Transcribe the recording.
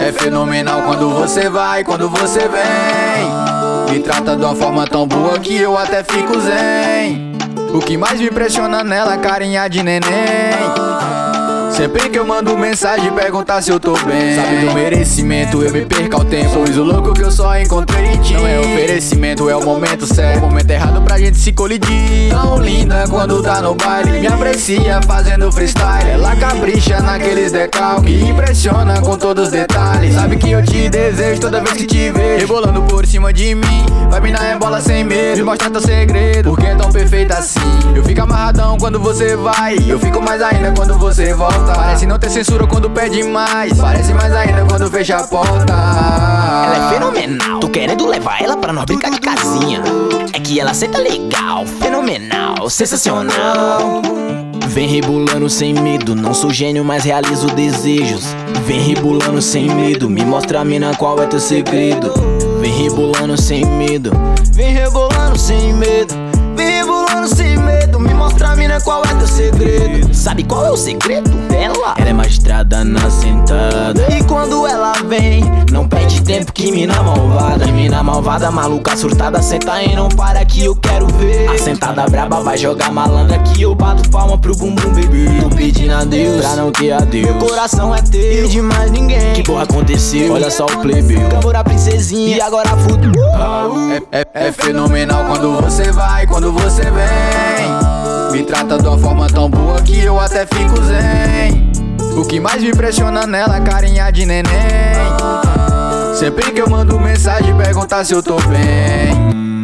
É fenomenal quando você vai, quando você vem. Me trata de uma forma tão boa que eu até fico zen. O que mais me impressiona nela é carinha de neném. Sempre que eu mando mensagem perguntar se eu tô bem. Sabe do merecimento, eu me perco ao tempo. Pois o louco que eu só encontrei em ti. Não é oferecimento, é o momento certo, o momento errado pra gente se colidir. Tão linda quando tá no baile, me aprecia fazendo freestyle. Ela capricha naqueles decalques e impressiona com todos os detalhes. Sabe que eu te desejo toda vez que te vejo, rebolando por cima de mim. Vai me dar rebola sem medo, me mostra teu segredo, porque é tão perfeita assim. Eu fico amarradão quando você vai, eu fico mais ainda quando você volta. Parece não ter censura quando pede mais, parece mais ainda quando fecha a porta. Ela é fenomenal, tô querendo levar ela pra nós brincar de casinha. É que ela senta legal, fenomenal, sensacional. Vem rebolando sem medo, não sou gênio, mas realizo desejos. Vem rebolando sem medo, me mostra a mina qual é teu segredo. Vem rebolando sem medo, vem rebolando sem medo, vem rebolando sem medo, me mostra a mina qual é teu segredo. Sabe qual é o segredo dela? Ela é magistrada na sentada, e quando ela vem, não perde tempo, que mina malvada. Que mina malvada, maluca surtada, senta e não para que eu quero ver. A sentada braba vai jogar malandra que eu bato palma pro bumbum, bebê. Tô pedindo a Deus pra não ter adeus, meu coração é teu e de mais ninguém. Que porra aconteceu? Olha só o plebeu, acabou a princesinha e agora fudeu. É fenomenal quando você vai, quando você vem. Me trata de uma forma tão boa que eu até fico zen. O que mais me impressiona nela é carinha de neném. Sempre que eu mando mensagem perguntar se eu tô bem.